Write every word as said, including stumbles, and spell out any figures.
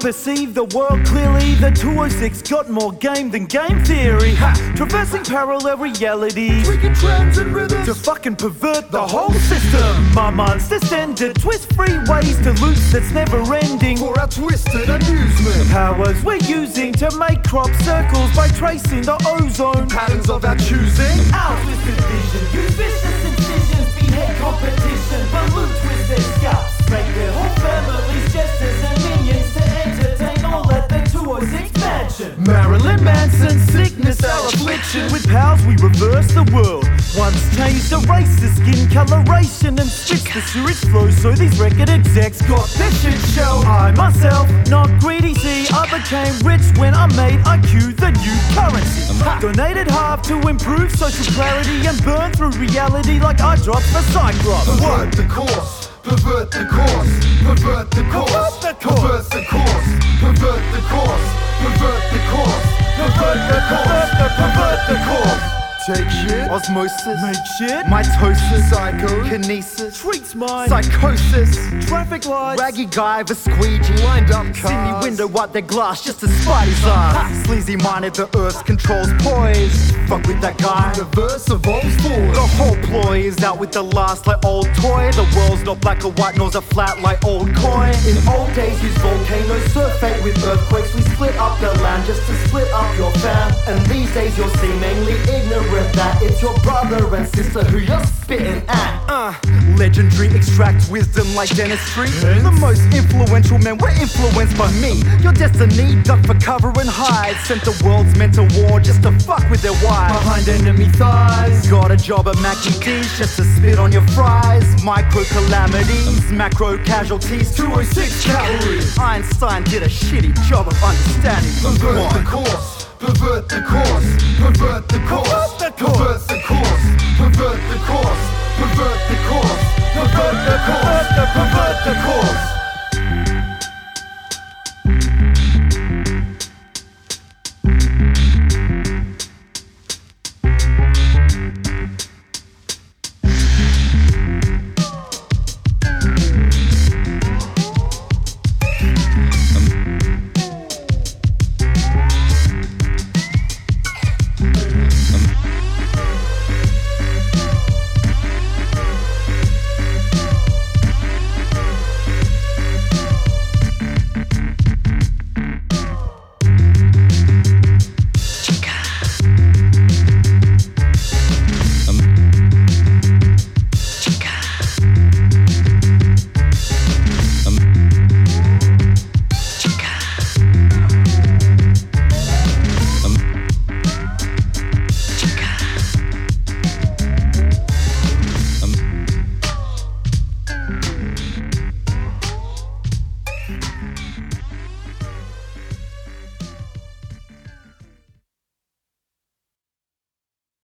perceive the world clearly. The two oh six got more game than game theory. Ha! Traversing parallel realities, tweaking trends and rhythms to fucking pervert the whole system. My mind's descended, twist free ways to loops that's never ending. for our twisted amusement. Powers we're using to make crop circles by tracing the ozone Patterns of our choosing. Our twisted vision, use vicious incisions, behead competition, pollute twist their scalps, make their whole families jesters and minions to entertain all at the two oh six mansion. Marilyn Manson, sickness, our affliction. With powers we reverse the world. Once changed the race, the skin coloration, and switched the sewage flow so these record execs got their shit show. I myself, not greedy, see, I became rich when I made I Q the new currency. Donated half to improve social clarity and burn through reality like eye drops for Cyclops. Pervert the course, pervert the course, pervert the course, pervert the course, pervert the course, pervert the course, pervert the course, pervert the course. Take shit, Osmosis, make shit, mitosis, psycho, kinesis, treats mind, psychosis, traffic lights, raggy guy, the squeegee, wind up cars, Sydney window wipe their glass just to spite his ass. Sleazy minded, the earth controls poise. Fuck with that guy. reverse evolves forward. The whole ploy is out with the last like old toy. The world's not black or white, nor a flat like old coin. In old days, use volcanoes, surfeit with earthquakes. We split up the land just to split up your fam. And these days, you're seemingly ignorant that it's your brother and sister who you're spitting at. Uh, legendary extract wisdom like dentistry. Hence? The most influential men were influenced by me. Your destiny ducked for cover and hide. Sent the world's men to war just to fuck with their wives. Behind enemy thighs, Got a job at Mackie D's just to spit on your fries. Micro calamities, macro casualties, two oh six calories. Einstein did a shitty job of understanding Pervert the one. course, pervert the course, pervert the course, Pervert the course. pervert the course, pervert the course, pervert the course, pervert the course, pervert the course.